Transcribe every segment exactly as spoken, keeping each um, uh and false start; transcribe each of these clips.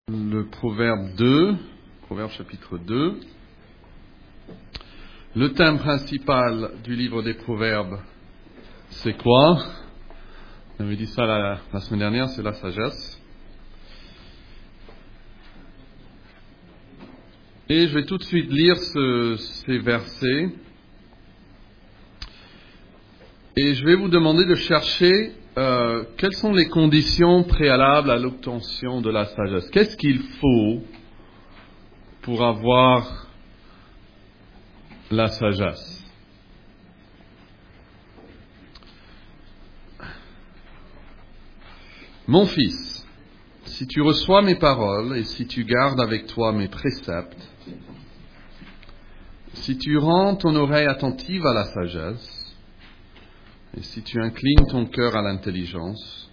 Le proverbe deux, proverbe chapitre deux. Le thème principal du livre des proverbes, c'est quoi? On avait dit ça la, la semaine dernière, c'est la sagesse. Et je vais tout de suite lire ce, ces versets. Et je vais vous demander de chercher euh, quelles sont les conditions préalables à l'obtention de la sagesse. Qu'est-ce qu'il faut pour avoir la sagesse? Mon fils, si tu reçois mes paroles et si tu gardes avec toi mes préceptes, si tu rends ton oreille attentive à la sagesse, et si tu inclines ton cœur à l'intelligence,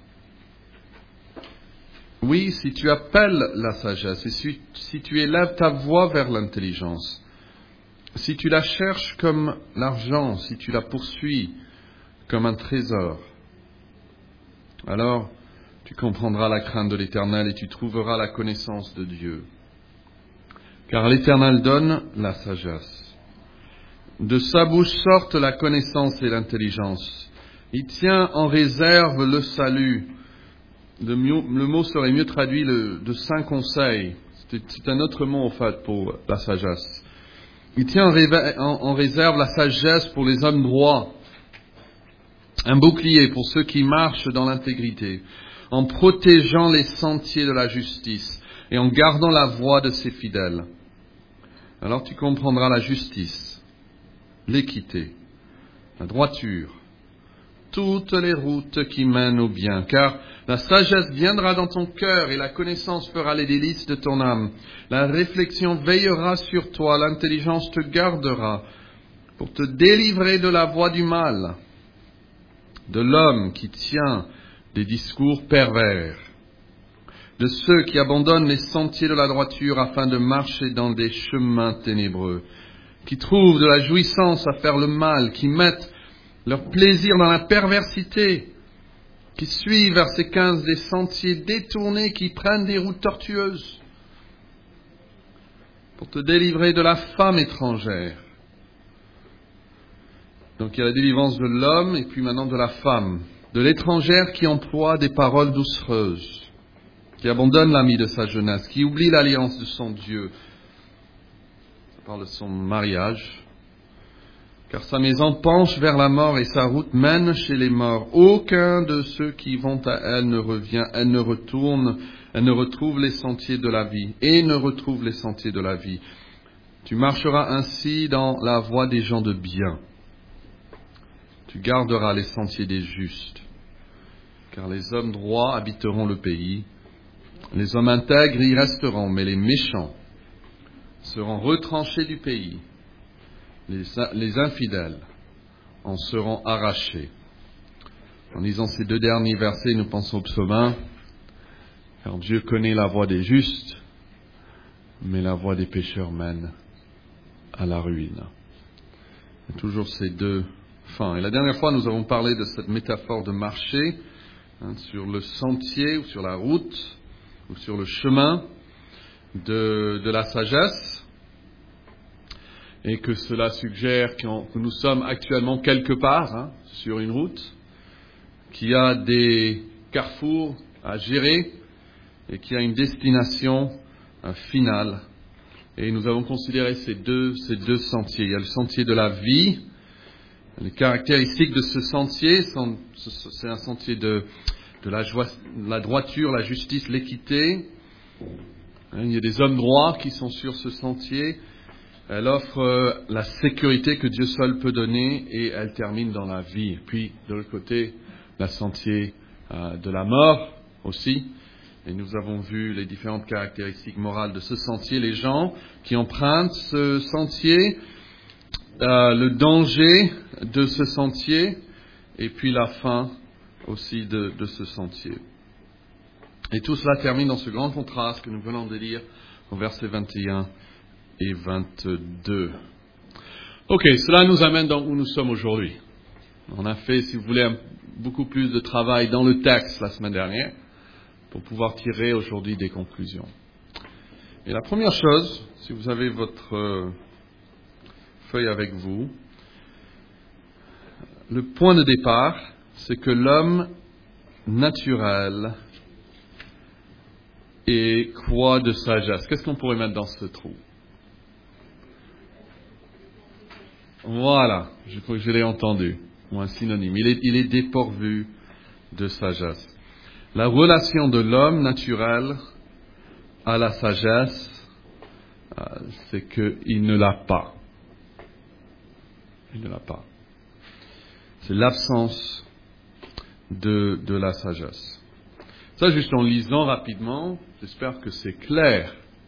oui, si tu appelles la sagesse et si, si tu élèves ta voix vers l'intelligence, si tu la cherches comme l'argent, si tu la poursuis comme un trésor, alors tu comprendras la crainte de l'Éternel et tu trouveras la connaissance de Dieu. Car l'Éternel donne la sagesse. De sa bouche sortent la connaissance et l'intelligence. Il tient en réserve le salut. Le, mieux, le mot serait mieux traduit le, de saint conseil. C'est, c'est un autre mot en fait pour la sagesse. Il tient en, réve, en, en réserve la sagesse pour les hommes droits. Un bouclier pour ceux qui marchent dans l'intégrité, en protégeant les sentiers de la justice et en gardant la voie de ses fidèles. Alors tu comprendras la justice, l'équité, la droiture, toutes les routes qui mènent au bien, car la sagesse viendra dans ton cœur et la connaissance fera les délices de ton âme. La réflexion veillera sur toi, l'intelligence te gardera pour te délivrer de la voie du mal, de l'homme qui tient des discours pervers, de ceux qui abandonnent les sentiers de la droiture afin de marcher dans des chemins ténébreux, qui trouvent de la jouissance à faire le mal, qui mettent leur plaisir dans la perversité, qui suivent vers ces quinze des sentiers détournés, qui prennent des routes tortueuses, pour te délivrer de la femme étrangère. Donc il y a la délivrance de l'homme et puis maintenant de la femme, de l'étrangère qui emploie des paroles doucereuses, qui abandonne l'ami de sa jeunesse, qui oublie l'alliance de son Dieu. Ça parle de son mariage. Car sa maison penche vers la mort et sa route mène chez les morts. Aucun de ceux qui vont à elle ne revient, elle ne retourne, elle ne retrouve les sentiers de la vie et ne retrouve les sentiers de la vie. Tu marcheras ainsi dans la voie des gens de bien. Tu garderas les sentiers des justes. Car les hommes droits habiteront le pays. Les hommes intègres y resteront, mais les méchants seront retranchés du pays. Les, les infidèles en seront arrachés. En lisant ces deux derniers versets, nous pensons au psaume un. Car Dieu connaît la voie des justes, mais la voie des pécheurs mène à la ruine. Il y a toujours ces deux fins. Et la dernière fois, nous avons parlé de cette métaphore de marcher hein, sur le sentier ou sur la route ou sur le chemin de, de la sagesse. Et que cela suggère que nous sommes actuellement quelque part hein, sur une route, qu'il y a des carrefours à gérer et qu'il y a une destination euh, finale. Et nous avons considéré ces deux, ces deux sentiers. Il y a le sentier de la vie. Les caractéristiques de ce sentier, sont, c'est un sentier de, de la, joie, la droiture, la justice, l'équité. Il y a des hommes droits qui sont sur ce sentier. Elle offre la sécurité que Dieu seul peut donner et elle termine dans la vie. Puis, de l'autre côté, le sentier euh, de la mort aussi. Et nous avons vu les différentes caractéristiques morales de ce sentier. Les gens qui empruntent ce sentier, euh, le danger de ce sentier et puis la fin aussi de, de ce sentier. Et tout cela termine dans ce grand contraste que nous venons de lire au verset vingt et un. Et vingt-deux. Ok, cela nous amène dans où nous sommes aujourd'hui. On a fait, si vous voulez, un, beaucoup plus de travail dans le texte la semaine dernière pour pouvoir tirer aujourd'hui des conclusions. Et la première chose, si vous avez votre euh, feuille avec vous, le point de départ, c'est que l'homme naturel est quoi de sagesse? Qu'est-ce qu'on pourrait mettre dans ce trou? Voilà, je crois que je l'ai entendu, ou un synonyme. Il est, il est dépourvu de sagesse. La relation de l'homme naturel à la sagesse, euh, c'est qu'il ne l'a pas. Il ne l'a pas. C'est l'absence de, de la sagesse. Ça, juste en lisant rapidement, j'espère que c'est clair.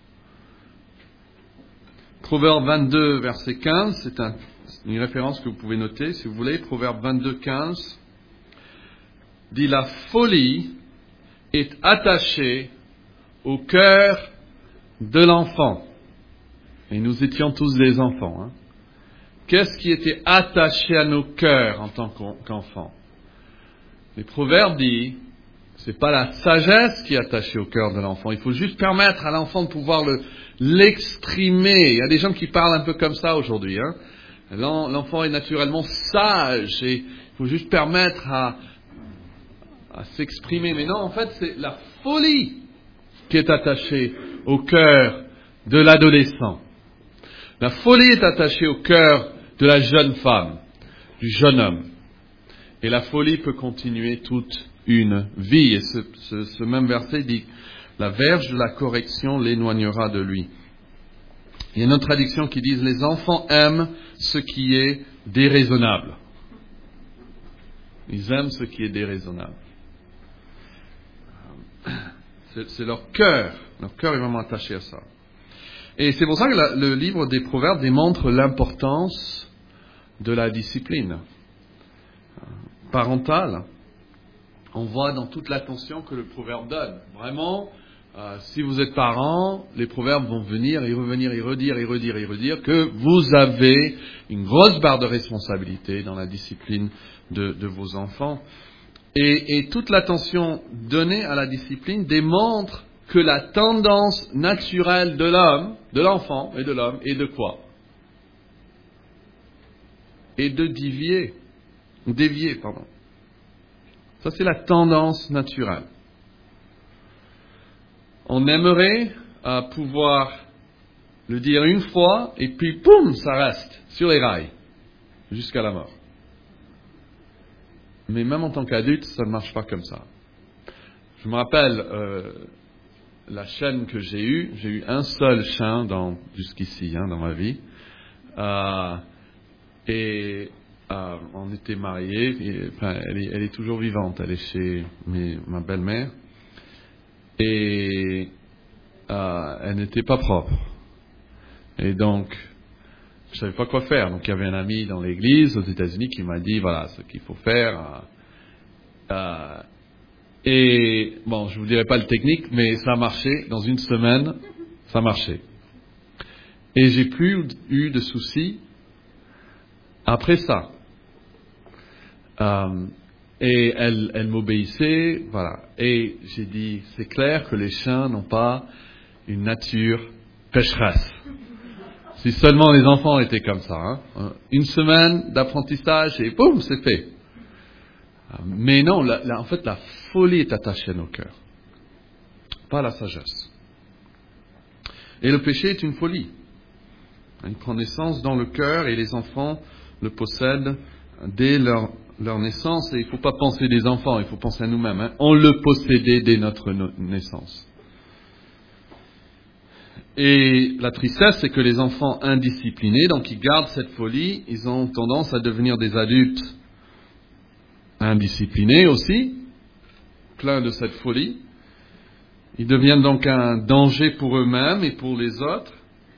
Proverbe vingt-deux, verset quinze, c'est un, une référence que vous pouvez noter, si vous voulez. Proverbe vingt-deux, quinze, dit « La folie est attachée au cœur de l'enfant. » Et nous étions tous des enfants. Hein. Qu'est-ce qui était attaché à nos cœurs en tant qu'enfants? Les Proverbes disent, c'est pas la sagesse qui est attachée au cœur de l'enfant. Il faut juste permettre à l'enfant de pouvoir le, l'exprimer. Il y a des gens qui parlent un peu comme ça aujourd'hui. Hein. L'enfant est naturellement sage et il faut juste permettre à, à s'exprimer. Mais non, en fait, c'est la folie qui est attachée au cœur de l'adolescent. La folie est attachée au cœur de la jeune femme, du jeune homme. Et la folie peut continuer toute une vie. Et ce, ce, ce même verset dit, la verge de la correction l'éloignera de lui. Il y a une autre traduction qui dit, les enfants aiment ce qui est déraisonnable. Ils aiment ce qui est déraisonnable. C'est, c'est leur cœur. Leur cœur est vraiment attaché à ça. Et c'est pour ça que la, le livre des Proverbes démontre l'importance de la discipline parentale. On voit dans toute l'attention que le Proverbe donne. Vraiment, euh, si vous êtes parent, les Proverbes vont venir et revenir et redire et redire et redire que vous avez une grosse barre de responsabilité dans la discipline de, de vos enfants. Et, et toute l'attention donnée à la discipline démontre que la tendance naturelle de l'homme, de l'enfant et de l'homme est de quoi? Et de dévier, dévier, pardon. Ça, c'est la tendance naturelle. On aimerait euh, pouvoir le dire une fois et puis, poum, ça reste sur les rails jusqu'à la mort. Mais même en tant qu'adulte, ça ne marche pas comme ça. Je me rappelle euh, la chaîne que j'ai eue. J'ai eu un seul chien dans, jusqu'ici, hein, dans ma vie. Euh, et euh, on était mariés. Et, enfin, elle, est, elle est toujours vivante. Elle est chez mes, ma belle-mère. Et euh, elle n'était pas propre. Et donc, je savais pas quoi faire. Donc, il y avait un ami dans l'église aux États-Unis qui m'a dit, voilà, ce qu'il faut faire. Euh, et bon, je vous dirai pas le technique, mais ça a marché. Dans une semaine, ça marchait. Et j'ai plus eu de soucis après ça. Euh, et elle, elle m'obéissait, voilà. Et j'ai dit, c'est clair que les chiens n'ont pas une nature pécheresse. Si seulement les enfants étaient comme ça. Hein. Une semaine d'apprentissage et boum, c'est fait. Mais non, la, la, en fait, la folie est attachée à nos cœurs. Pas la sagesse. Et le péché est une folie. Il prend naissance dans le cœur et les enfants le possèdent dès leur, leur naissance. Et il ne faut pas penser des enfants, il faut penser à nous-mêmes. Hein. On le possédait dès notre no- naissance. Et la tristesse, c'est que les enfants indisciplinés, donc ils gardent cette folie, ils ont tendance à devenir des adultes indisciplinés aussi, pleins de cette folie. Ils deviennent donc un danger pour eux-mêmes et pour les autres.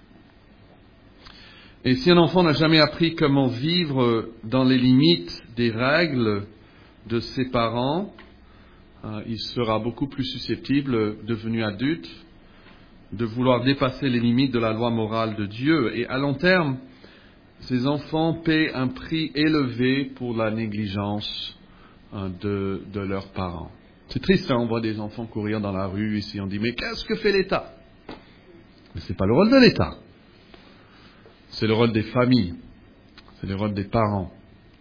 Et si un enfant n'a jamais appris comment vivre dans les limites des règles de ses parents, euh, il sera beaucoup plus susceptible, devenu adulte, de vouloir dépasser les limites de la loi morale de Dieu. Et à long terme, ces enfants paient un prix élevé pour la négligence hein, de, de leurs parents. C'est triste, hein, on voit des enfants courir dans la rue ici, on dit, mais qu'est-ce que fait l'État? Mais ce n'est pas le rôle de l'État. C'est le rôle des familles. C'est le rôle des parents.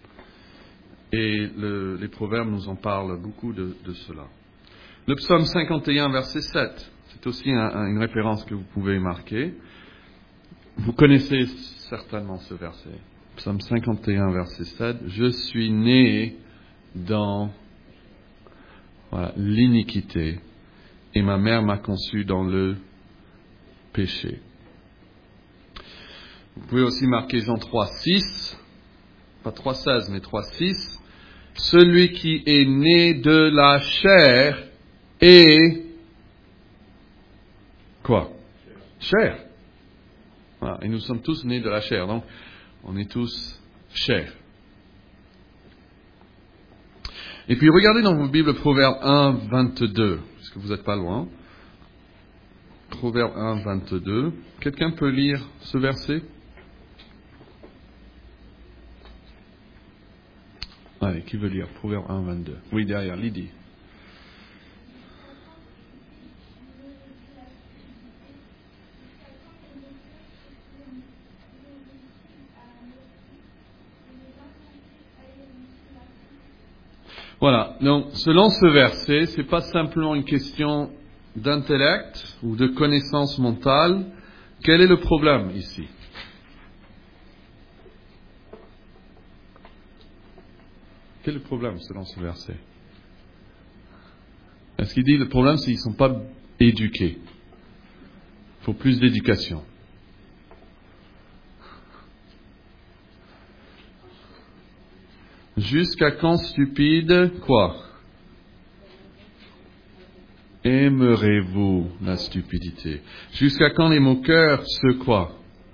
Et le, les proverbes nous en parlent beaucoup de, de cela. Le psaume cinquante et un, verset sept, c'est aussi un, un, une référence que vous pouvez marquer. Vous connaissez certainement ce verset. Psaume cinquante et un, verset sept. Je suis né dans voilà, l'iniquité et ma mère m'a conçu dans le péché. Vous pouvez aussi marquer Jean trois, six. Pas trois, seize, mais trois, six. Celui qui est né de la chair est quoi? Chair. Voilà. Et nous sommes tous nés de la chair, donc on est tous chair. Et puis regardez dans vos Bibles Proverbe un, vingt-deux, parce que vous n'êtes pas loin. Proverbe un, vingt-deux. Quelqu'un peut lire ce verset? Allez, qui veut lire Proverbe un, vingt-deux? Oui, derrière, Lydie. Voilà, donc selon ce verset, ce n'est pas simplement une question d'intellect ou de connaissance mentale. Quel est le problème ici? Quel est le problème selon ce verset? Est-ce qu'il dit le problème, c'est qu'ils ne sont pas éduqués? Il faut plus d'éducation. Jusqu'à quand, stupide, quoi? Aimerez-vous la stupidité? Jusqu'à quand les moqueurs se quoi?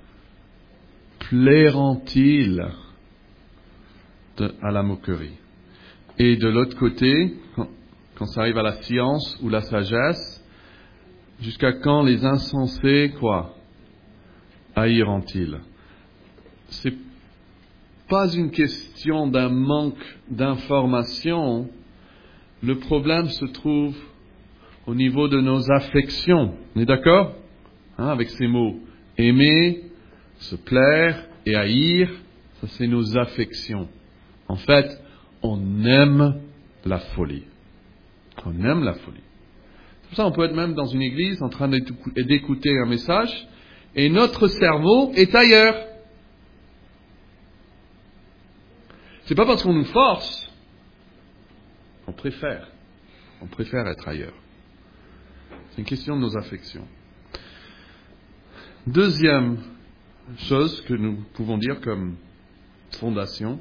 Plairont-ils de, à la moquerie? Et de l'autre côté, quand, quand ça arrive à la science ou la sagesse, jusqu'à quand les insensés, quoi? Haïront-ils? C'est pas une question d'un manque d'information. Le problème se trouve au niveau de nos affections. On est d'accord? Hein, avec ces mots. Aimer, se plaire et haïr, ça c'est nos affections. En fait, on aime la folie. On aime la folie. C'est pour ça qu'on peut être même dans une église en train d'écouter un message et notre cerveau est ailleurs. C'est pas parce qu'on nous force qu'on préfère. On préfère être ailleurs. C'est une question de nos affections. Deuxième chose que nous pouvons dire comme fondation,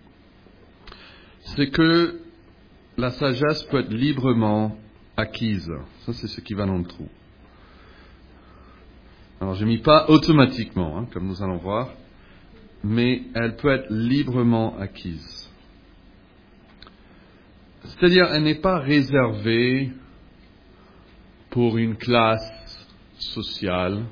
c'est que la sagesse peut être librement acquise. Ça, c'est ce qui va dans le trou. Alors, je n'ai mis pas automatiquement, hein, comme nous allons voir, mais elle peut être librement acquise. C'est-à-dire, elle n'est pas réservée pour une classe sociale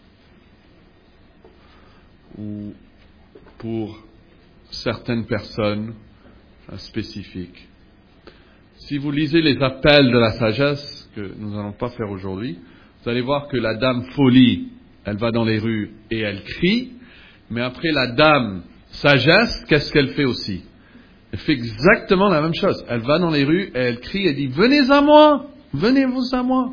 ou pour certaines personnes spécifiques. Si vous lisez les appels de la sagesse, que nous n'allons pas faire aujourd'hui, vous allez voir que la dame folie, elle va dans les rues et elle crie, mais après la dame sagesse, qu'est-ce qu'elle fait aussi? Elle fait exactement la même chose. Elle va dans les rues et elle crie et dit « Venez à moi! Venez-vous à moi !»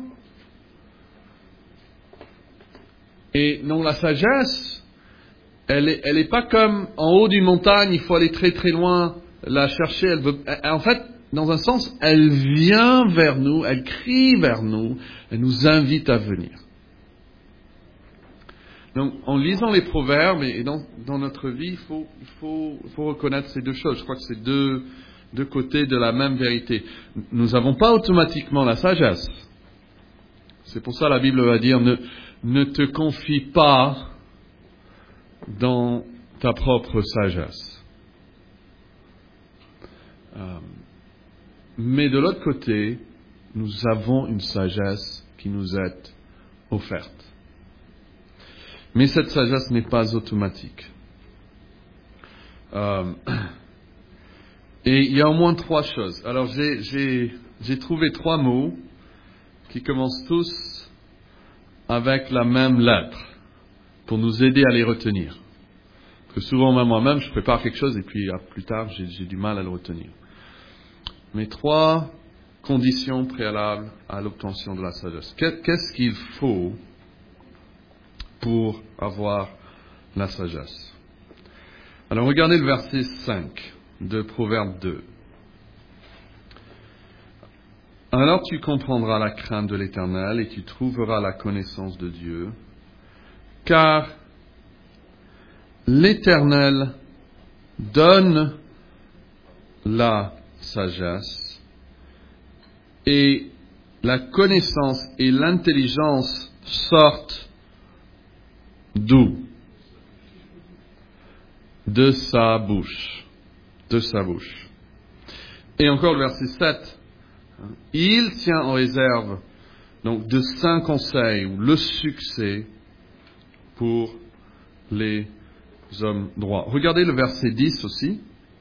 Et non, la sagesse, elle est, elle est pas comme en haut d'une montagne, il faut aller très très loin la chercher. Elle veut, en fait, dans un sens, elle vient vers nous, elle crie vers nous, elle nous invite à venir. Donc, en lisant les proverbes et dans, dans notre vie, il faut, il faut, il faut reconnaître ces deux choses. Je crois que c'est deux, deux côtés de la même vérité. Nous n'avons pas automatiquement la sagesse. C'est pour ça que la Bible va dire ne, ne te confie pas dans ta propre sagesse. Euh, mais de l'autre côté, nous avons une sagesse qui nous est offerte. Mais cette sagesse n'est pas automatique. Euh, et il y a au moins trois choses. Alors j'ai, j'ai, j'ai trouvé trois mots qui commencent tous avec la même lettre pour nous aider à les retenir. Parce que souvent, même moi-même, je prépare quelque chose et puis plus tard, j'ai, j'ai du mal à le retenir. Mais trois conditions préalables à l'obtention de la sagesse. Qu'est-ce qu'il faut pour avoir la sagesse? Alors, regardez le verset cinq de Proverbe deux. Alors tu comprendras la crainte de l'Éternel et tu trouveras la connaissance de Dieu, car l'Éternel donne la sagesse et la connaissance et l'intelligence sortent d'où? De sa bouche. De sa bouche. Et encore le verset sept. Il tient en réserve donc de saints conseils ou le succès pour les hommes droits. Regardez le verset dix aussi.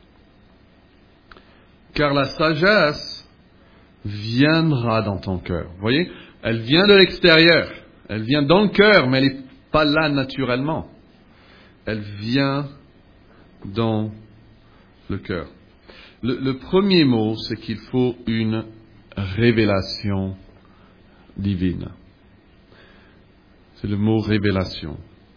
Car la sagesse viendra dans ton cœur. Vous voyez, elle vient de l'extérieur. Elle vient dans le cœur, mais elle n'est pas là naturellement. Elle vient dans le cœur. Le, le premier mot, c'est qu'il faut une révélation divine. C'est le mot révélation.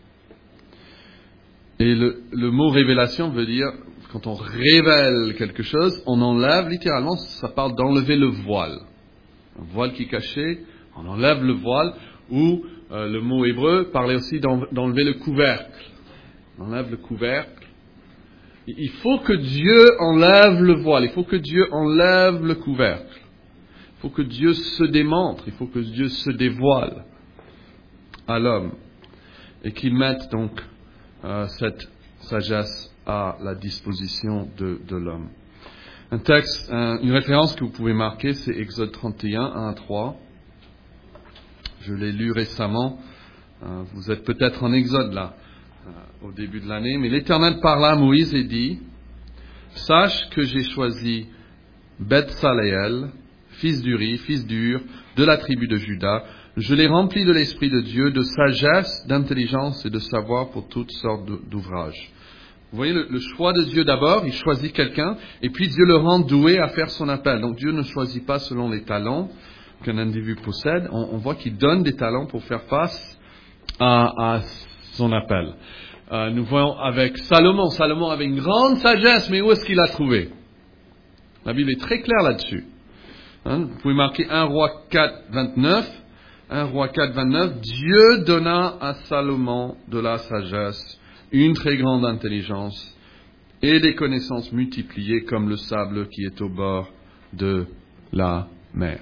Et le, le mot révélation veut dire, quand on révèle quelque chose, on enlève, littéralement, ça parle d'enlever le voile. Un voile qui est caché, on enlève le voile, ou euh, le mot hébreu parlait aussi d'enlever le couvercle. On enlève le couvercle. Il faut que Dieu enlève le voile, il faut que Dieu enlève le couvercle. Il faut que Dieu se démontre, il faut que Dieu se dévoile à l'homme et qu'il mette donc euh, cette sagesse à la disposition de, de l'homme. Un texte, un, une référence que vous pouvez marquer, c'est Exode trente et un, un à trois. Je l'ai lu récemment. Euh, vous êtes peut-être en Exode là, euh, au début de l'année. Mais l'Éternel parla à Moïse et dit, « Sache que j'ai choisi Beth-Saléel, fils d'Uri, fils d'Ur, de la tribu de Juda. Je l'ai rempli de l'Esprit de Dieu, de sagesse, d'intelligence et de savoir pour toutes sortes d'ouvrages. » Vous voyez le, le choix de Dieu d'abord, il choisit quelqu'un, et puis Dieu le rend doué à faire son appel. Donc Dieu ne choisit pas selon les talents qu'un individu possède. On, on voit qu'il donne des talents pour faire face à, à son appel. Euh, nous voyons avec Salomon. Salomon avait une grande sagesse, mais où est-ce qu'il l'a trouvé? La Bible est très claire là-dessus. Hein, vous pouvez marquer un roi quatre, vingt-neuf. un roi quatre, vingt-neuf. Dieu donna à Salomon de la sagesse, une très grande intelligence et des connaissances multipliées comme le sable qui est au bord de la mer.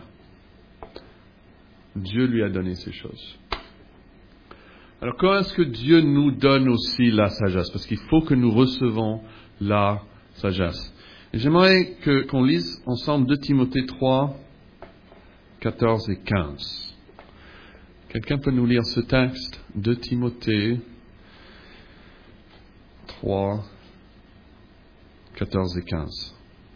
Dieu lui a donné ces choses. Alors, comment est-ce que Dieu nous donne aussi la sagesse? Parce qu'il faut que nous recevons la sagesse. Et j'aimerais que, qu'on lise ensemble deux Timothée trois, quatorze et quinze. Quelqu'un peut nous lire ce texte? deux Timothée trois, quatorze et quinze.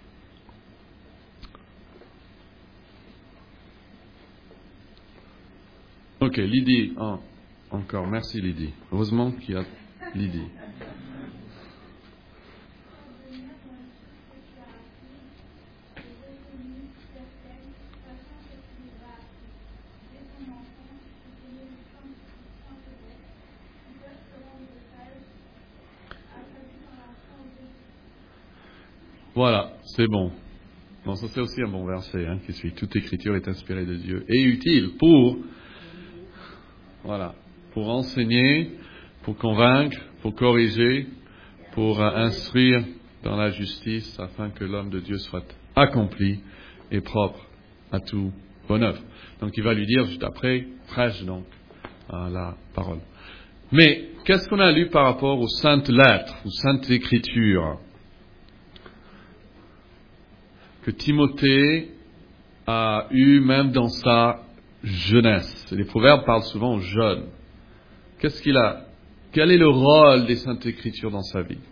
Ok, Lydie, oh, encore, merci Lydie. Heureusement qu'il y a Lydie. Voilà, c'est bon. Bon, ça c'est aussi un bon verset hein, qui suit. Toute écriture est inspirée de Dieu et utile pour, voilà, pour enseigner, pour convaincre, pour corriger, pour euh, instruire dans la justice, afin que l'homme de Dieu soit accompli et propre à tout bonne œuvre. Donc il va lui dire juste après, prêche donc à la parole. Mais qu'est-ce qu'on a lu par rapport aux saintes lettres, aux saintes écritures que Timothée a eu même dans sa jeunesse? Les proverbes parlent souvent aux jeunes. Qu'est-ce qu'il a? Quel est le rôle des saintes écritures dans sa vie?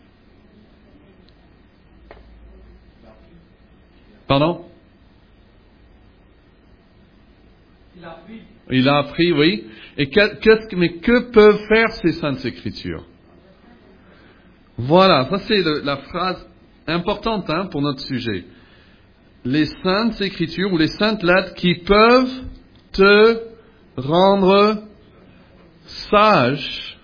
Pardon? Il a appris. Il a appris, oui. Et que, que, mais que peuvent faire ces saintes écritures? Voilà, ça c'est le, la phrase importante hein, pour notre sujet. Les saintes écritures ou les saintes lettres qui peuvent te rendre sage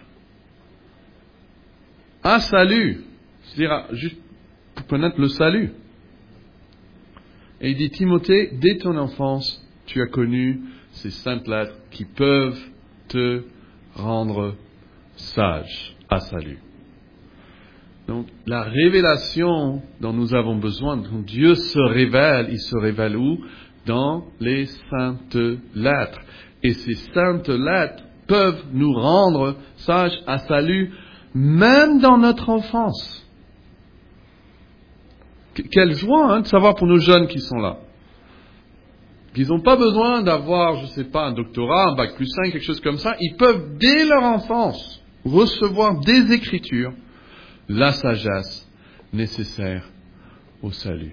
à salut. C'est-à-dire juste pour connaître le salut. Et il dit, Timothée, dès ton enfance, tu as connu ces saintes lettres qui peuvent te rendre sage à salut. Donc, la révélation dont nous avons besoin, dont Dieu se révèle, il se révèle où? Dans les saintes lettres. Et ces saintes lettres peuvent nous rendre sages à salut, même dans notre enfance. Quelle joie hein, de savoir pour nos jeunes qui sont là. Qu'ils n'ont pas besoin d'avoir, je ne sais pas, un doctorat, un bac plus cinq, quelque chose comme ça. Ils peuvent, dès leur enfance, recevoir des Écritures, la sagesse nécessaire au salut.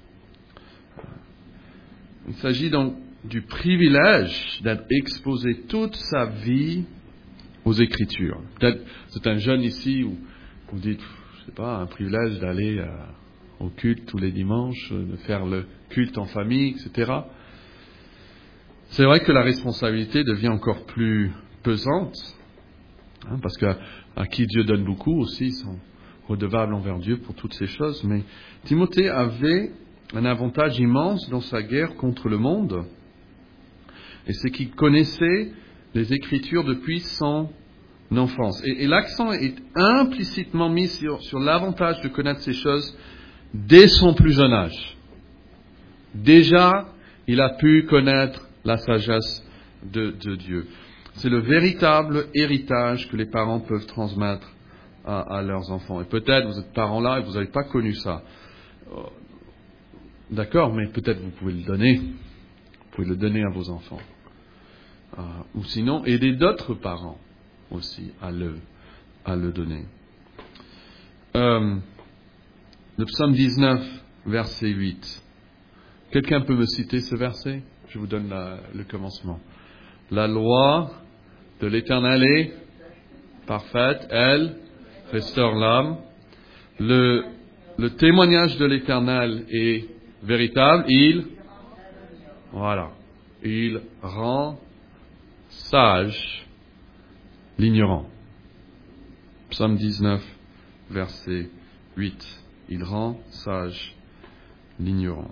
Il s'agit donc du privilège d'être exposé toute sa vie aux Écritures. Peut-être c'est un jeune ici où vous dites, je ne sais pas, un privilège d'aller à, au culte tous les dimanches, de faire le culte en famille, et cetera. C'est vrai que la responsabilité devient encore plus pesante, hein, parce qu'à à qui Dieu donne beaucoup aussi, ils sont redevables envers Dieu pour toutes ces choses. Mais Timothée avait un avantage immense dans sa guerre contre le monde, et c'est qu'il connaissait les Écritures depuis son enfance. Et, et l'accent est implicitement mis sur, sur l'avantage de connaître ces choses dès son plus jeune âge. Déjà, il a pu connaître la sagesse de, de Dieu. C'est le véritable héritage que les parents peuvent transmettre à, à leurs enfants. Et peut-être vous êtes parents là et vous n'avez pas connu ça. D'accord, mais peut-être vous pouvez le donner. Vous pouvez le donner à vos enfants. Euh, ou sinon, aider d'autres parents aussi à le, à le donner. Euh, le psaume dix-neuf, verset huit. Quelqu'un peut me citer ce verset? Je vous donne la, le commencement. La loi de l'Éternel est parfaite, elle restaure l'âme. Le, le témoignage de l'Éternel est véritable, il, voilà, il rend sage l'ignorant. Psaume dix-neuf, verset huit. Il rend sage l'ignorant.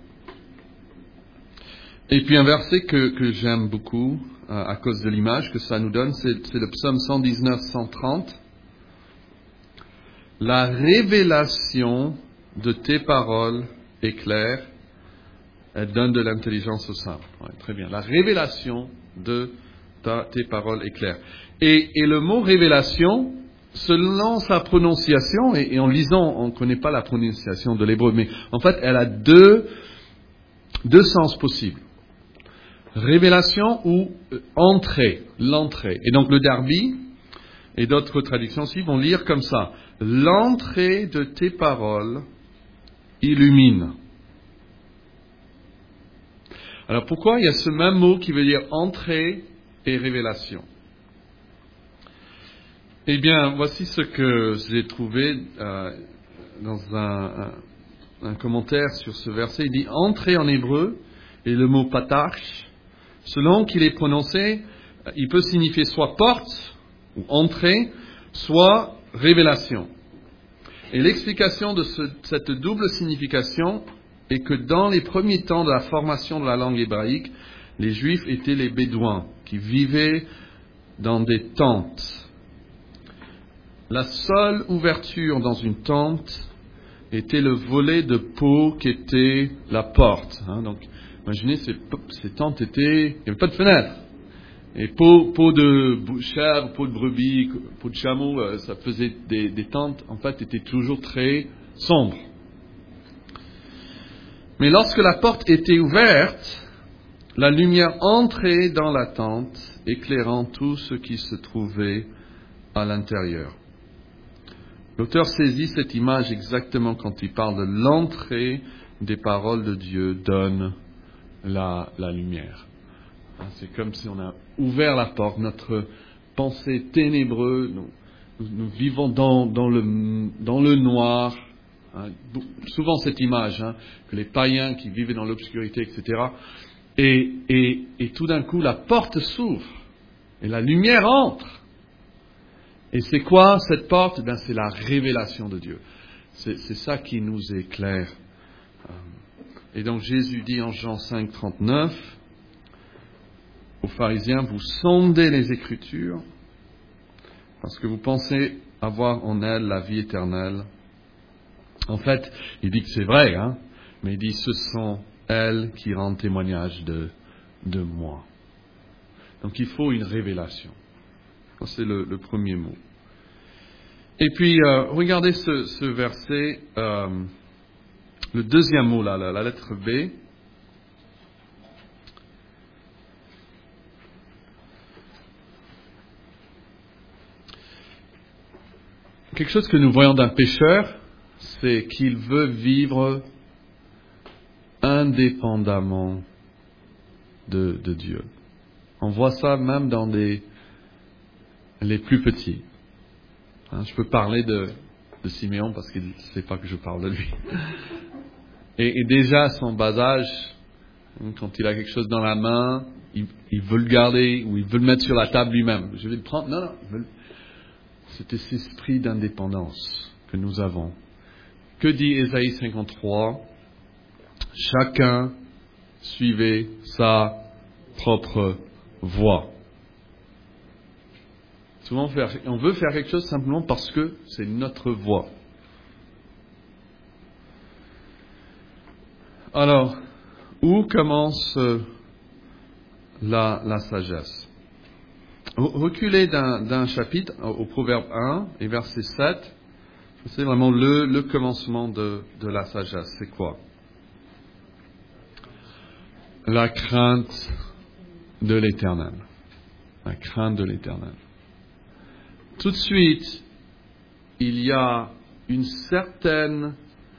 Et puis un verset que, que j'aime beaucoup, euh, à cause de l'image que ça nous donne, c'est, c'est le psaume cent dix-neuf, cent trente. La révélation de tes paroles est claire, elle donne de l'intelligence au simple. Ouais, très bien. La révélation de ta, tes paroles est claire. Et, et le mot révélation, selon sa prononciation, et, et en lisant, on ne connaît pas la prononciation de l'hébreu, mais en fait, elle a deux, deux sens possibles. Révélation ou euh, entrée, l'entrée. Et donc le Darby et d'autres traductions aussi vont lire comme ça. L'entrée de tes paroles illumine. Alors pourquoi il y a ce même mot qui veut dire entrée et révélation? Eh bien, voici ce que j'ai trouvé euh, dans un, un, un commentaire sur ce verset. Il dit entrée en hébreu et le mot patach. Selon qu'il est prononcé, il peut signifier soit porte ou entrée, soit révélation. Et l'explication de ce, cette double signification est que dans les premiers temps de la formation de la langue hébraïque, les Juifs étaient les Bédouins qui vivaient dans des tentes. La seule ouverture dans une tente était le volet de peau qui était la porte. Hein, donc, imaginez, ces, ces tentes étaient... Il n'y avait pas de fenêtre. Et peau, peau de chèvre, peau de brebis, peau de chameau, ça faisait des, des tentes, en fait, étaient toujours très sombres. Mais lorsque la porte était ouverte, la lumière entrait dans la tente, éclairant tout ce qui se trouvait à l'intérieur. L'auteur saisit cette image exactement quand il parle de l'entrée des paroles de Dieu donne la, la lumière. C'est comme si on a ouvert la porte, notre pensée ténébreuse, nous, nous, nous vivons dans, dans, le, dans le noir. Hein, souvent cette image, hein, que les païens qui vivaient dans l'obscurité, et cetera. Et, et, et tout d'un coup, la porte s'ouvre et la lumière entre. Et c'est quoi cette porte? Ben, c'est la révélation de Dieu. C'est, c'est ça qui nous éclaire. Et donc Jésus dit en Jean cinq, trente-neuf aux pharisiens, vous sondez les Écritures parce que vous pensez avoir en elles la vie éternelle. En fait, il dit que c'est vrai, hein, mais il dit ce sont elles qui rendent témoignage de, de moi. Donc il faut une révélation. Ça, c'est le, le premier mot. Et puis, euh, regardez ce, ce verset, euh, le deuxième mot là, la, la lettre B. Quelque chose que nous voyons d'un pécheur, c'est qu'il veut vivre indépendamment de, de Dieu. On voit ça même dans des, les plus petits. Hein, je peux parler de, de Siméon parce qu'il ne sait pas que je parle de lui. Et, et déjà à son bas âge, quand il a quelque chose dans la main, il, il veut le garder ou il veut le mettre sur la table lui-même. Je vais le prendre. Non, non. Le... C'est cet esprit d'indépendance que nous avons. Que dit Ésaïe cinquante-trois? Chacun suivait sa propre voie. Souvent, on veut faire quelque chose simplement parce que c'est notre voie. Alors, où commence la, la sagesse? Reculez d'un, d'un chapitre au Proverbe un et verset sept. C'est vraiment le, le commencement de, de la sagesse. C'est quoi? La crainte de l'Éternel. La crainte de l'Éternel. Tout de suite, il y a une certaine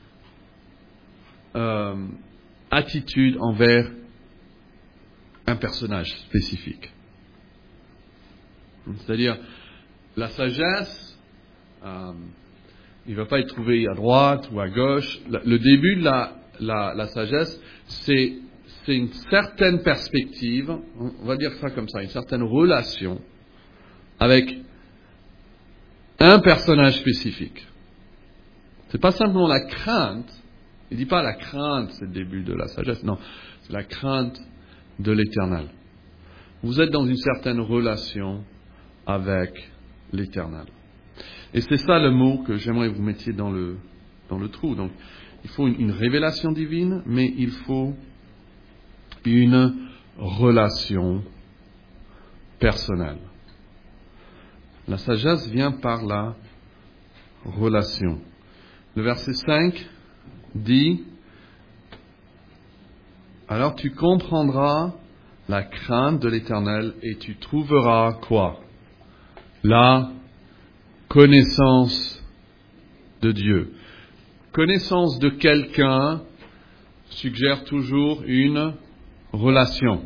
euh, attitude envers un personnage spécifique. C'est-à-dire, la sagesse, euh, il ne va pas être trouvé à droite ou à gauche. Le début de la, la, la sagesse, c'est, c'est une certaine perspective, on va dire ça comme ça, une certaine relation avec un personnage spécifique. C'est pas simplement la crainte. Il ne dit pas la crainte, c'est le début de la sagesse. Non, c'est la crainte de l'Éternel. Vous êtes dans une certaine relation avec l'Éternel. Et c'est ça le mot que j'aimerais que vous mettiez dans le, dans le trou. Donc, il faut une, une révélation divine, mais il faut une relation personnelle. La sagesse vient par la relation. Le verset cinq dit, alors tu comprendras la crainte de l'Éternel et tu trouveras quoi? La connaissance de Dieu. Connaissance de quelqu'un suggère toujours une relation.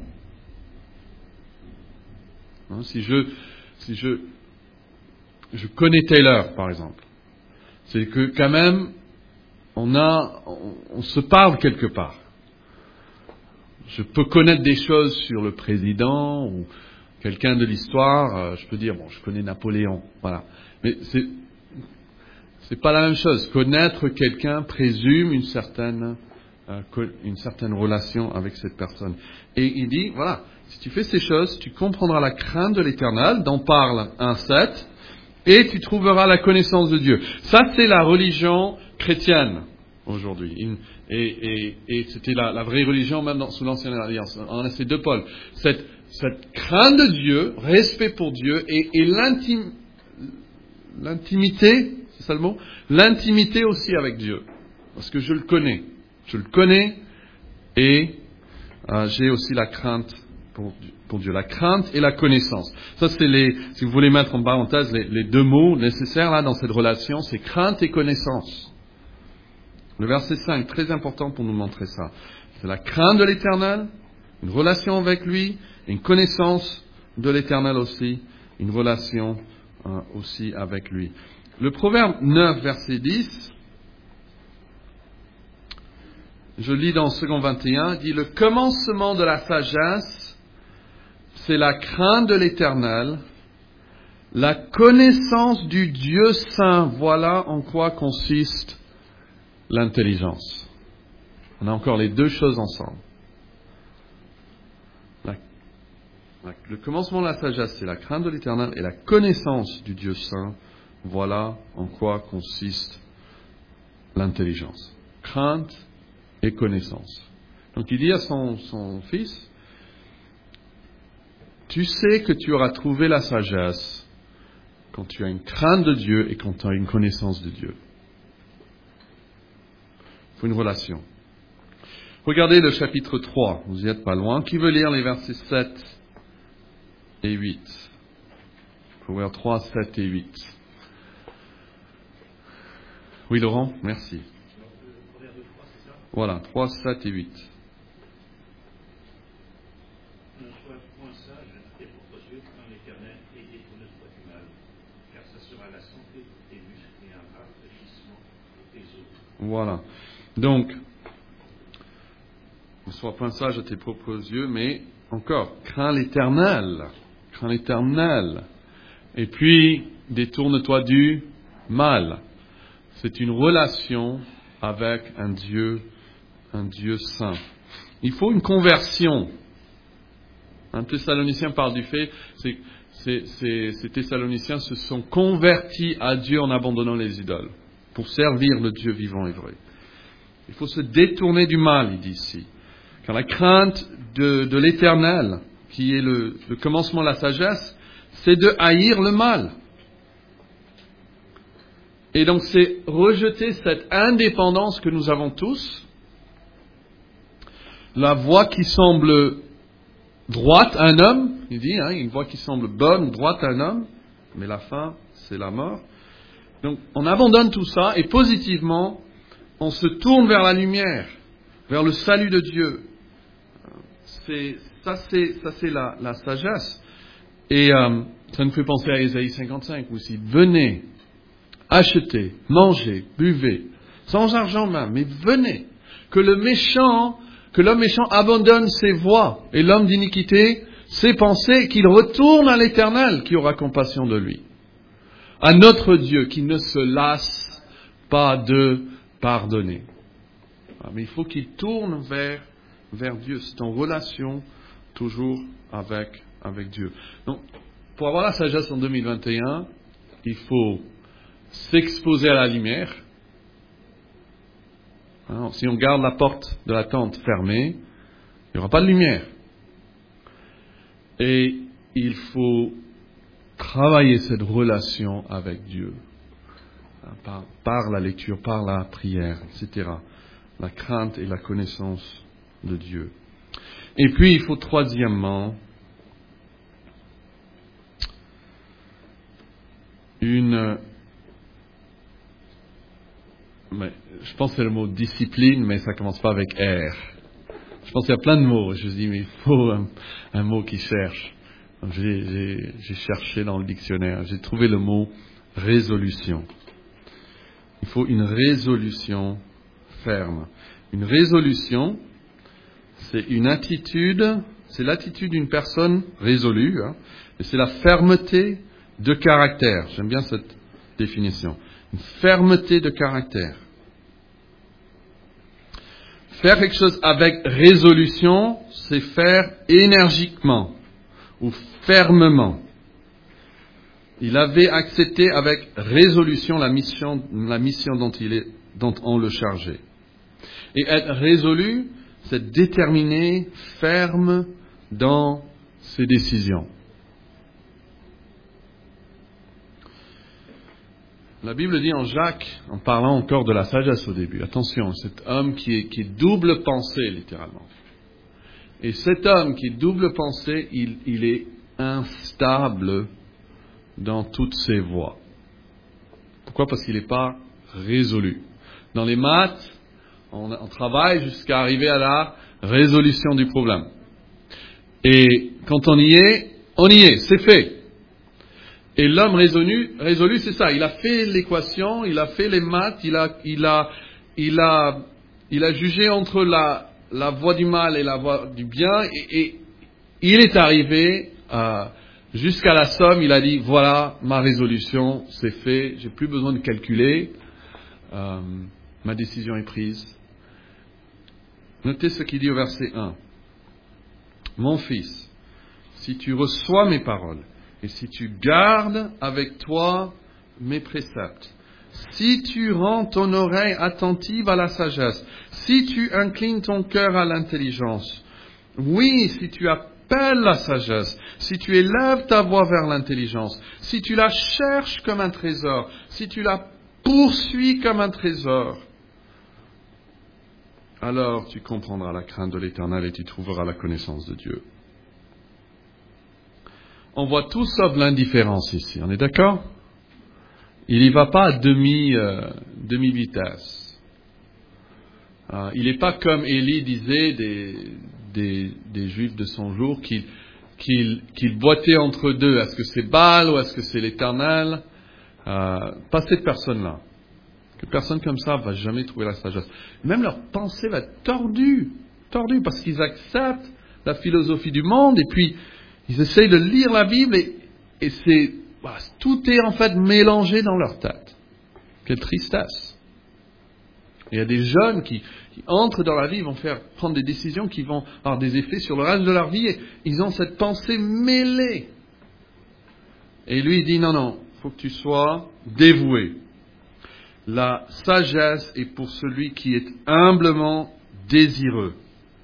Hein, si je, si je, je connais Taylor, par exemple, c'est que quand même, on a, on, on se parle quelque part. Je peux connaître des choses sur le président ou quelqu'un de l'histoire. Euh, je peux dire, bon, je connais Napoléon, voilà. Mais c'est, c'est pas la même chose. Connaître quelqu'un présume une certaine, euh, une certaine relation avec cette personne. Et il dit, voilà, si tu fais ces choses, tu comprendras la crainte de l'Éternel, dont parle un sept, et tu trouveras la connaissance de Dieu. Ça, c'est la religion chrétienne aujourd'hui. Et, et, et c'était la, la vraie religion même dans, sous l'Ancienne Alliance. On a ces deux pôles. Cette, cette crainte de Dieu, respect pour Dieu et, et l'intim, l'intimité, c'est ça le mot? L'intimité aussi avec Dieu. Parce que je le connais. Je le connais et euh, j'ai aussi la crainte pour, pour Dieu. La crainte et la connaissance. Ça, c'est les, si vous voulez mettre en parenthèse les, les deux mots nécessaires là dans cette relation, c'est crainte et connaissance. Le verset cinq, très important pour nous montrer ça. C'est la crainte de l'Éternel, une relation avec lui, et une connaissance de l'Éternel aussi, une relation euh, aussi avec lui. Le Proverbe neuf, verset dix, je lis dans Second vingt et un, il dit « Le commencement de la sagesse, c'est la crainte de l'Éternel, la connaissance du Dieu saint, voilà en quoi consiste l'intelligence. » On a encore les deux choses ensemble. La, la, le commencement de la sagesse, c'est la crainte de l'Éternel et la connaissance du Dieu saint, voilà en quoi consiste l'intelligence. Crainte et connaissance. Donc il dit à son, son fils, tu sais que tu auras trouvé la sagesse quand tu as une crainte de Dieu et quand tu as une connaissance de Dieu. Il faut une relation. Regardez le chapitre trois, vous n'y êtes pas loin. Qui veut lire les versets sept et huit? Proverbe trois, sept et huit. Oui, Laurent, merci. Voilà, trois, sept et huit. Ne sois point sage de tes propres yeux, crains l'Éternel et détourne toi du mal, car ça sera la santé de tes muscles et un rafraîchissement de tes os. Voilà. Donc, ne sois point sage de tes propres yeux, mais encore, crains l'Éternel. Crains l'Éternel. Et puis, détourne-toi du mal. C'est une relation avec un Dieu, un Dieu saint. Il faut une conversion. Un Thessalonicien parle du fait, c'est, c'est, c'est, ces Thessaloniciens se sont convertis à Dieu en abandonnant les idoles, pour servir le Dieu vivant et vrai. Il faut se détourner du mal, il dit ici. Car la crainte de, de l'Éternel, qui est le, le commencement de la sagesse, c'est de haïr le mal. Et donc c'est rejeter cette indépendance que nous avons tous, la voie qui semble droite à un homme, il dit, hein, une voie qui semble bonne, droite à un homme, mais la fin, c'est la mort. Donc on abandonne tout ça et positivement, on se tourne vers la lumière, vers le salut de Dieu. C'est, ça, c'est, ça, c'est la, la sagesse. Et euh, ça nous fait penser à Ésaïe cinquante-cinq aussi. Venez, achetez, mangez, buvez, sans argent même, mais venez. Que le méchant, que l'homme méchant abandonne ses voies et l'homme d'iniquité ses pensées, qu'il retourne à l'Éternel qui aura compassion de lui. À notre Dieu qui ne se lasse pas de pardonner. Mais il faut qu'il tourne vers, vers Dieu. C'est en relation toujours avec, avec Dieu. Donc, pour avoir la sagesse en deux mille vingt et un, il faut s'exposer à la lumière. Alors, si on garde la porte de la tente fermée, il n'y aura pas de lumière. Et il faut travailler cette relation avec Dieu. Par, par la lecture, par la prière, et cetera. La crainte et la connaissance de Dieu. Et puis, il faut troisièmement une... Mais, je pense que c'est le mot discipline, mais ça commence pas avec R. Je pense qu'il y a plein de mots. Je dis, mais il faut un, un mot qui cherche. J'ai, j'ai, j'ai cherché dans le dictionnaire. J'ai trouvé le mot résolution. Il faut une résolution ferme. Une résolution, c'est une attitude, c'est l'attitude d'une personne résolue, hein, et c'est la fermeté de caractère. J'aime bien cette définition. Une fermeté de caractère. Faire quelque chose avec résolution, c'est faire énergiquement ou fermement. Il avait accepté avec résolution la mission, la mission dont, il est, dont on le chargeait. Et être résolu, c'est déterminé, ferme dans ses décisions. La Bible dit en Jacques, en parlant encore de la sagesse au début, attention, cet homme qui est, qui est double pensée, littéralement. Et cet homme qui est double pensée, il, il est instable dans toutes ses voies. Pourquoi? Parce qu'il n'est pas résolu. Dans les maths, on, on travaille jusqu'à arriver à la résolution du problème. Et quand on y est, On y est, c'est fait. Et l'homme résolu, résolu, c'est ça. Il a fait l'équation, il a fait les maths, il a, il a, il a, il a jugé entre la, la voie du mal et la voie du bien, et, et il est arrivé à, jusqu'à la somme. Il a dit, voilà, ma résolution, c'est fait, j'ai plus besoin de calculer, euh, ma décision est prise. Notez ce qu'il dit au verset un. Mon fils, si tu reçois mes paroles, et si tu gardes avec toi mes préceptes, si tu rends ton oreille attentive à la sagesse, si tu inclines ton cœur à l'intelligence, oui, si tu appelles la sagesse, si tu élèves ta voix vers l'intelligence, si tu la cherches comme un trésor, si tu la poursuis comme un trésor, alors tu comprendras la crainte de l'Éternel et tu trouveras la connaissance de Dieu. On voit tout sauf l'indifférence ici, on est d'accord? Il n'y va pas à demi, euh, demi-vitesse. Euh, il n'est pas comme Élie disait des, des, des Juifs de son jour, qu'il qu'il, qu'il boitait entre deux. Est-ce que c'est Baal ou est-ce que c'est l'Éternel? euh, Pas cette personne-là. Que personne comme ça ne va jamais trouver la sagesse. Même leur pensée va être tordue, tordue parce qu'ils acceptent la philosophie du monde et puis ils essayent de lire la Bible et, et c'est, bah, tout est en fait mélangé dans leur tête. Quelle tristesse. Il y a des jeunes qui, qui entrent dans la vie, vont faire prendre des décisions qui vont avoir des effets sur le reste de leur vie et ils ont cette pensée mêlée. Et lui il dit non, non, il faut que tu sois dévoué. La sagesse est pour celui qui est humblement désireux.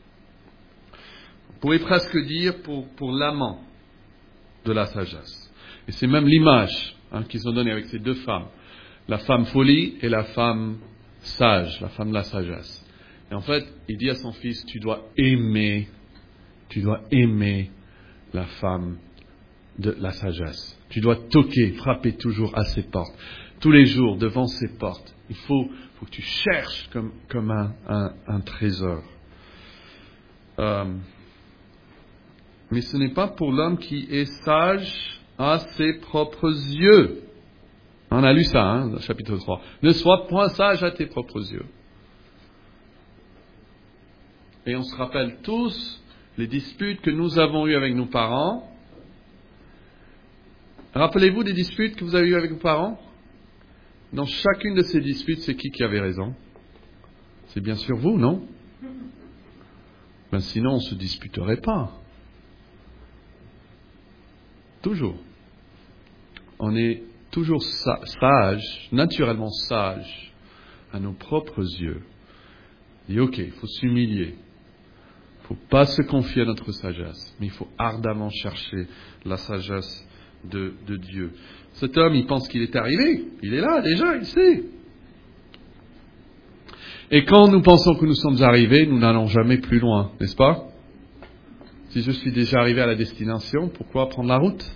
On pourrait presque dire pour, pour l'amant de la sagesse. Et c'est même l'image hein, qu'ils ont donnée avec ces deux femmes. La femme folie et la femme sage, la femme de la sagesse. Et en fait, il dit à son fils, tu dois aimer, tu dois aimer la femme de la sagesse. Tu dois toquer, frapper toujours à ses portes. Tous les jours, devant ses portes. Il faut, faut que tu cherches comme, comme un, un, un trésor. Euh, mais ce n'est pas pour l'homme qui est sage à ses propres yeux. On a lu ça, hein, dans chapitre trois. Ne sois point sage à tes propres yeux. Et on se rappelle tous les disputes que nous avons eues avec nos parents. Rappelez-vous des disputes que vous avez eues avec vos parents? Dans chacune de ces disputes, c'est qui qui avait raison? C'est bien sûr vous, non? Ben sinon, on ne se disputerait pas. Toujours. On est toujours sa- sage, naturellement sage, à nos propres yeux. Et ok, il faut s'humilier. Il ne faut pas se confier à notre sagesse, mais il faut ardemment chercher la sagesse de, de Dieu. Cet homme, il pense qu'il est arrivé. Il est là, déjà, il sait. Et quand nous pensons que nous sommes arrivés, nous n'allons jamais plus loin, n'est-ce pas? Si je suis déjà arrivé à la destination, pourquoi prendre la route?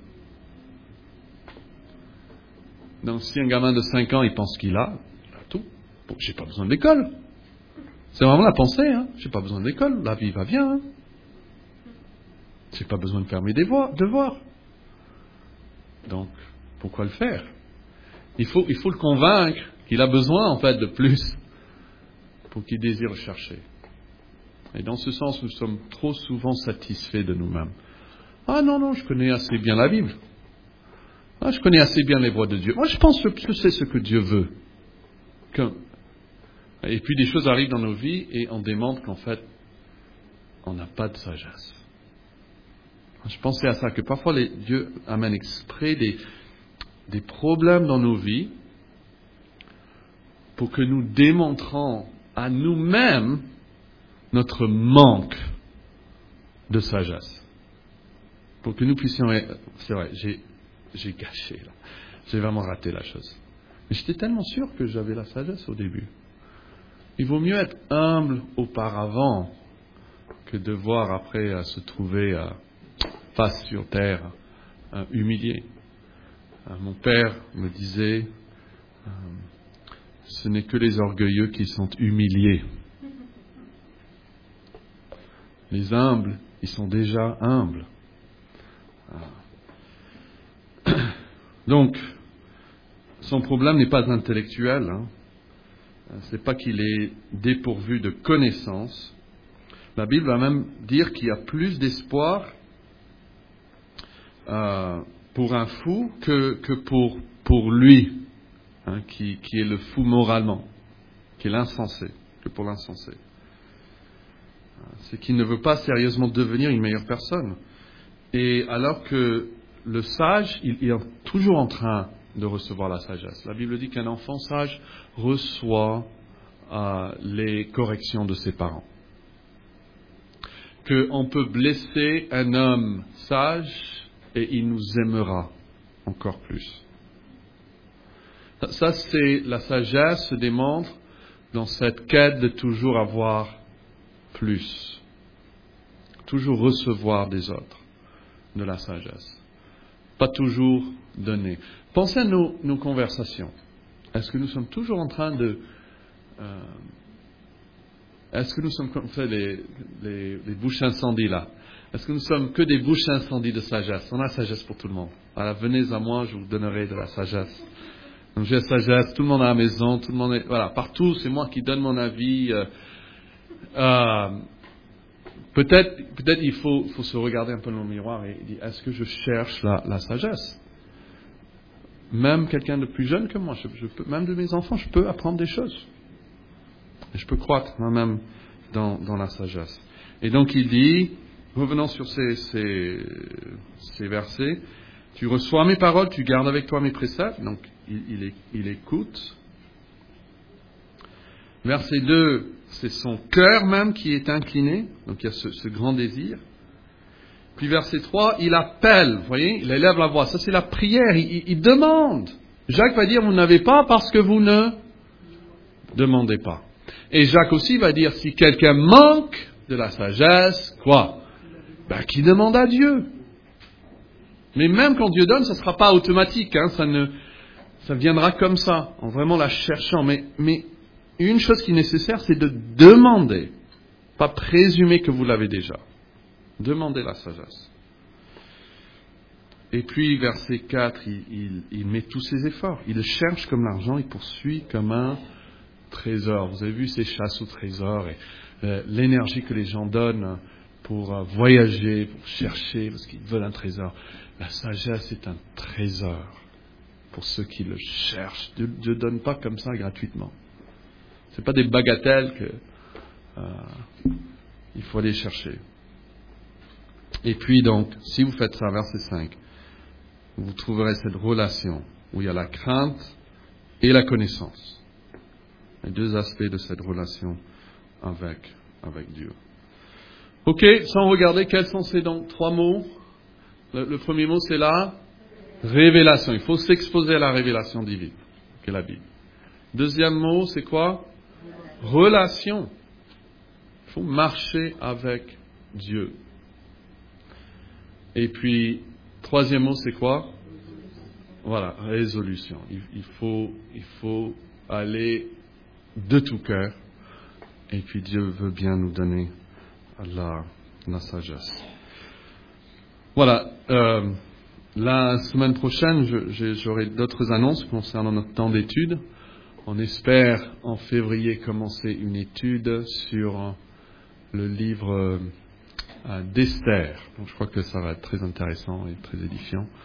Donc, si un gamin de cinq ans, il pense qu'il a, il a tout. Bon, j'ai pas besoin d'école. C'est vraiment la pensée, hein. J'ai pas besoin d'école. La vie va bien, hein. J'ai pas besoin de faire mes devoirs. devoirs. Donc, pourquoi le faire? Il faut, il faut le convaincre qu'il a besoin, en fait, de plus pour qu'il désire chercher. Et dans ce sens, nous sommes trop souvent satisfaits de nous-mêmes. Ah non, non, je connais assez bien la Bible. Ah, je connais assez bien les voies de Dieu. Moi, je pense que je sais ce que Dieu veut. Que... Et puis, des choses arrivent dans nos vies et on démontre qu'en fait, on n'a pas de sagesse. Je pensais à ça, que parfois les, Dieu amène exprès des, des problèmes dans nos vies pour que nous démontrons à nous-mêmes notre manque de sagesse. Pour que nous puissions... C'est vrai, j'ai, j'ai gâché, là. J'ai vraiment raté la chose. Mais j'étais tellement sûr que j'avais la sagesse au début. Il vaut mieux être humble auparavant que devoir après euh, se trouver euh, face sur terre, euh, humilié. Euh, mon père me disait, euh, ce n'est que les orgueilleux qui sont humiliés. Les humbles, ils sont déjà humbles. Donc, son problème n'est pas intellectuel. Hein. C'est pas qu'il est dépourvu de connaissances. La Bible va même dire qu'il y a plus d'espoir euh, pour un fou que, que pour, pour lui, hein, qui, qui est le fou moralement, qui est l'insensé, que pour l'insensé. C'est qu'il ne veut pas sérieusement devenir une meilleure personne. Et alors que le sage, il, il est toujours en train de recevoir la sagesse. La Bible dit qu'un enfant sage reçoit euh, les corrections de ses parents. Qu'on peut blesser un homme sage et il nous aimera encore plus. Ça, ça c'est la sagesse se démontre dans cette quête de toujours avoir plus. Toujours recevoir des autres de la sagesse. Pas toujours donner. Pensez à nos, nos conversations. Est-ce que nous sommes toujours en train de... Euh, est-ce que nous sommes comme ça, les, les, les bouches incendies là? Est-ce que nous sommes que des bouches incendies de sagesse? On a la sagesse pour tout le monde. Alors venez à moi, je vous donnerai de la sagesse. Donc j'ai la sagesse, tout le monde à la maison, tout le monde est... Voilà, partout, c'est moi qui donne mon avis. Euh, euh, peut-être, peut-être il faut, faut se regarder un peu dans le miroir et dire, est-ce que je cherche la, la sagesse? Même quelqu'un de plus jeune que moi, je, je peux, même de mes enfants, je peux apprendre des choses. Et je peux croître moi-même dans, dans la sagesse. Et donc il dit, revenons sur ces, ces, ces versets, tu reçois mes paroles, tu gardes avec toi mes préceptes, donc il, il, il écoute. Verset deux, c'est son cœur même qui est incliné, donc il y a ce, ce grand désir. Puis verset trois, il appelle, vous voyez, il élève la voix, ça c'est la prière, il, il, il demande. Jacques va dire, vous n'avez pas parce que vous ne demandez pas. Et Jacques aussi va dire, si quelqu'un manque de la sagesse, quoi? Ben, qu'il demande à Dieu. Mais même quand Dieu donne, ça ne sera pas automatique, hein, ça, ne, ça viendra comme ça, en vraiment la cherchant. Mais, mais une chose qui est nécessaire, c'est de demander, pas présumer que vous l'avez déjà. Demandez la sagesse. Et puis, verset quatre, il, il, il met tous ses efforts. Il cherche comme l'argent, il poursuit comme un trésor. Vous avez vu ces chasses au trésor et euh, l'énergie que les gens donnent pour euh, voyager, pour chercher, parce qu'ils veulent un trésor. La sagesse est un trésor pour ceux qui le cherchent. Dieu ne donne pas comme ça gratuitement. Ce n'est pas des bagatelles que euh, il faut aller chercher. Et puis donc, si vous faites ça, verset cinq, vous trouverez cette relation où il y a la crainte et la connaissance. Les deux aspects de cette relation avec, avec Dieu. Ok, sans regarder, quels sont ces donc trois mots? Le, le premier mot, c'est la révélation. Il faut s'exposer à la révélation divine, qu'est la Bible. Deuxième mot, c'est quoi? Relation. Il faut marcher avec Dieu. Et puis, troisième mot, c'est quoi? Voilà, résolution. Il, il, faut, il faut aller de tout cœur. Et puis Dieu veut bien nous donner la, la sagesse. Voilà. Euh, la semaine prochaine, je, je, j'aurai d'autres annonces concernant notre temps d'étude. On espère en février commencer une étude sur le livre euh, d'Esther. Donc je crois que ça va être très intéressant et très édifiant.